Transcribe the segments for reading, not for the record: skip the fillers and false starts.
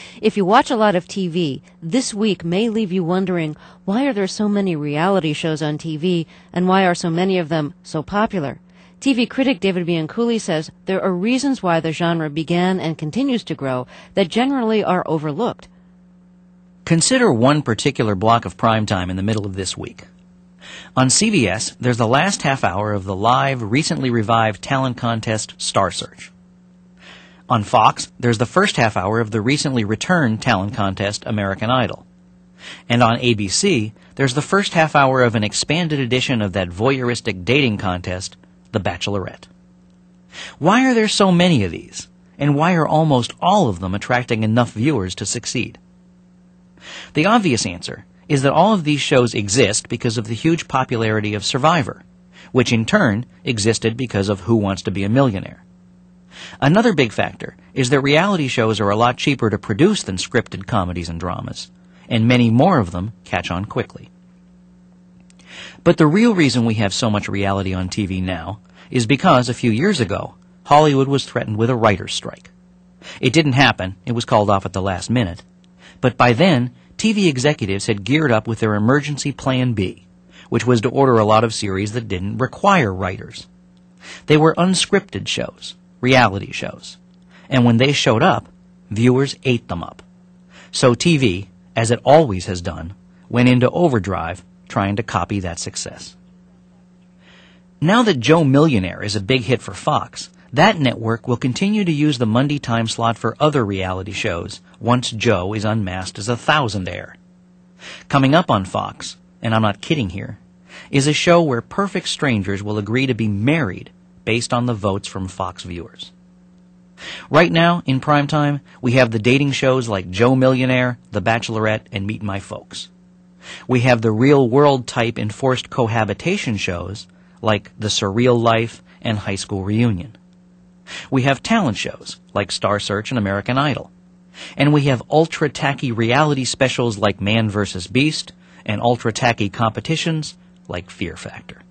If you watch a lot of TV, this week may leave you wondering, why are there so many reality shows on TV, and why are so many of them so popular? TV critic David Bianculli says there are reasons why the genre began and continues to grow that generally are overlooked. Consider one particular block of primetime in the middle of this week. On CBS, there's the last half hour of the live, recently revived talent contest Star Search. On Fox, there's the first half hour of the recently returned talent contest American Idol. And on ABC, there's the first half hour of an expanded edition of that voyeuristic dating contest, The Bachelorette. Why are there so many of these? And why are almost all of them attracting enough viewers to succeed? The obvious answer is that all of these shows exist because of the huge popularity of Survivor, which in turn existed because of Who Wants to Be a Millionaire. Another big factor is that reality shows are a lot cheaper to produce than scripted comedies and dramas, and many more of them catch on quickly. But the real reason we have so much reality on TV now is because a few years ago, Hollywood was threatened with a writer's strike. It didn't happen, it was called off at the last minute, but by then, TV executives had geared up with their emergency Plan B, which was to order a lot of series that didn't require writers. They were unscripted shows, reality shows, and when they showed up, viewers ate them up. So TV, as it always has done, went into overdrive trying to copy that success. Now that Joe Millionaire is a big hit for Fox, that network will continue to use the Monday time slot for other reality shows once Joe is unmasked as a thousandaire. Coming up on Fox, and I'm not kidding here, is a show where perfect strangers will agree to be married based on the votes from Fox viewers. Right now, in primetime, we have the dating shows like Joe Millionaire, The Bachelorette, and Meet My Folks. We have the real-world type enforced cohabitation shows like The Surreal Life and High School Reunion. We have talent shows like Star Search and American Idol. And we have ultra-tacky reality specials like Man vs. Beast and ultra-tacky competitions like Fear Factor.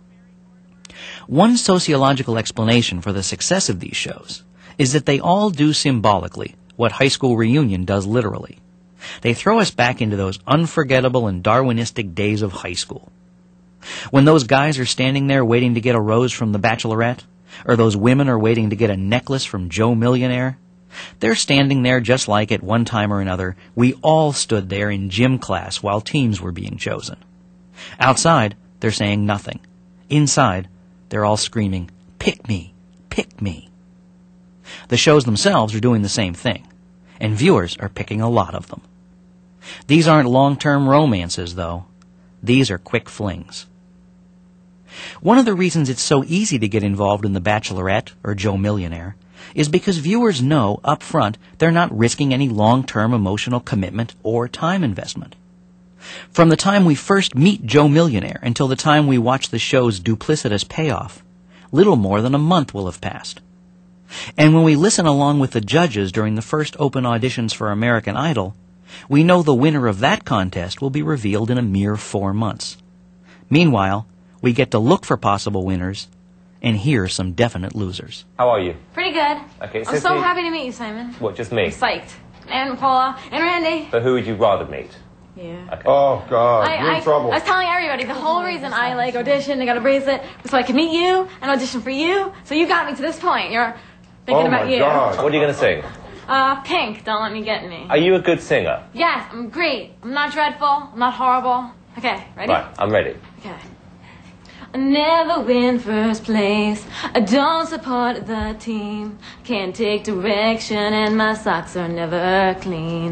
One sociological explanation for the success of these shows is that they all do symbolically what High School Reunion does literally. They throw us back into those unforgettable and Darwinistic days of high school. When those guys are standing there waiting to get a rose from The Bachelorette, or those women are waiting to get a necklace from Joe Millionaire, they're standing there just like at one time or another we all stood there in gym class while teams were being chosen. Outside, they're saying nothing. Inside, they're all screaming, "Pick me, pick me." The shows themselves are doing the same thing, and viewers are picking a lot of them. These aren't long-term romances, though. These are quick flings. One of the reasons it's so easy to get involved in The Bachelorette or Joe Millionaire is because viewers know up front they're not risking any long-term emotional commitment or time investment. From the time we first meet Joe Millionaire until the time we watch the show's duplicitous payoff, little more than a month will have passed. And when we listen along with the judges during the first open auditions for American Idol, we know the winner of that contest will be revealed in a mere 4 months. Meanwhile, we get to look for possible winners and hear some definite losers. How are you? Pretty good. Okay, I'm so happy to meet you, Simon. What, just me? I'm psyched. And Paula. And Randy. But who would you rather meet? Yeah. Okay. Oh, God, you're in trouble. I was telling everybody, the whole reason I, auditioned and got a bracelet was so I could meet you and audition for you. So you got me to this point. You're thinking about you. Oh, my God. What are you going to sing? Pink, Don't Let Me Get Me. Are you a good singer? Yes, I'm great. I'm not dreadful. I'm not horrible. Okay, ready? Right, I'm ready. Okay. I never win first place. I don't support the team. Can't take direction and my socks are never clean.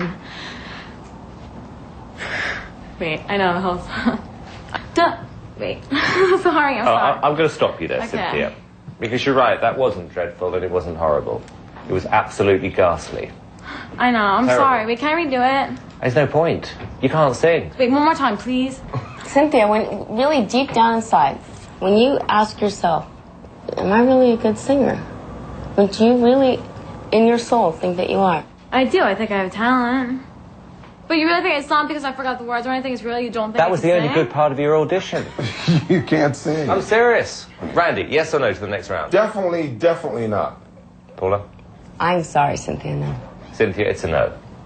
Wait, I know the whole... Wait. Sorry, I'm sorry. I'm going to stop you there, Okay. Cynthia. Because you're right, that wasn't dreadful and it wasn't horrible. It was absolutely ghastly. I know, I'm Terrible. sorry. Wait, can I redo it? There's no point. You can't sing. Wait, one more time, please. Cynthia, when really deep down inside, when you ask yourself, am I really a good singer? But do you really, in your soul, think that you are? I do. I think I have talent. But you really think it's not because I forgot the words or anything? It's really you don't think That was the only sing? good part of your audition. You can't sing. I'm serious. Randy, yes or no to the next round? Definitely not. Paula? I'm sorry, Cynthia, no. Cynthia, it's a no.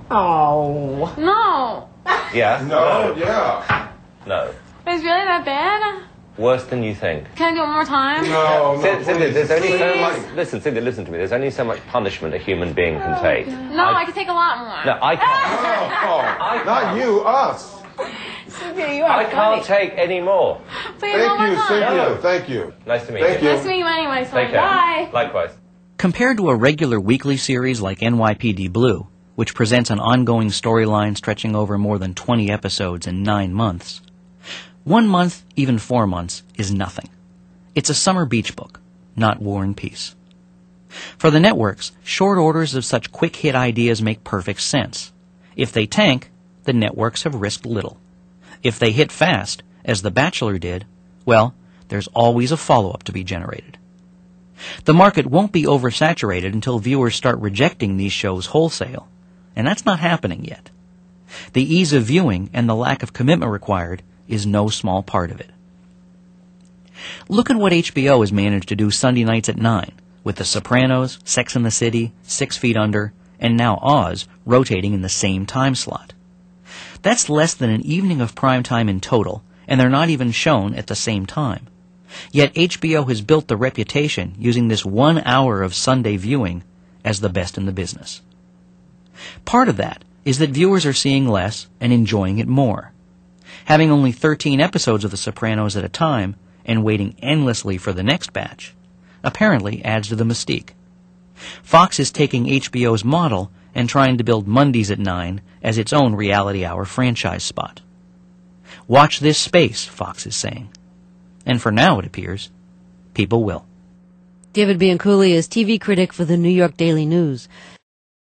Oh. No. Yeah? No, yeah. No. It's really that bad? Worse than you think. Can I do it one more time? No, Cynthia, there's only so Please. much... Listen, Cynthia, listen to me. There's only so much punishment a human being can take. No, I can take a lot more. No, I can't. Oh, not you, us. Cynthia, you are I can't take any more. Please, Thank one more you, time. Cynthia. Thank you. Nice to meet Thank you. you. Nice to meet you anyway, so Take care. bye. Likewise. Compared to a regular weekly series like NYPD Blue, which presents an ongoing storyline stretching over more than 20 episodes in 9 months, 1 month, even 4 months, is nothing. It's a summer beach book, not War and Peace. For the networks, short orders of such quick-hit ideas make perfect sense. If they tank, the networks have risked little. If they hit fast, as The Bachelor did, well, there's always a follow-up to be generated. The market won't be oversaturated until viewers start rejecting these shows wholesale, and that's not happening yet. The ease of viewing and the lack of commitment required is no small part of it. Look at what HBO has managed to do Sunday nights at 9, with The Sopranos, Sex and the City, 6 Feet Under, and now Oz rotating in the same time slot. That's less than an evening of prime time in total, and they're not even shown at the same time. Yet HBO has built the reputation using this 1 hour of Sunday viewing as the best in the business. Part of that is that viewers are seeing less and enjoying it more. Having only 13 episodes of The Sopranos at a time and waiting endlessly for the next batch apparently adds to the mystique. Fox is taking HBO's model and trying to build Mondays at 9 as its own reality hour franchise spot. Watch this space, Fox is saying. And for now, it appears, people will. David Bianculli is TV critic for the New York Daily News.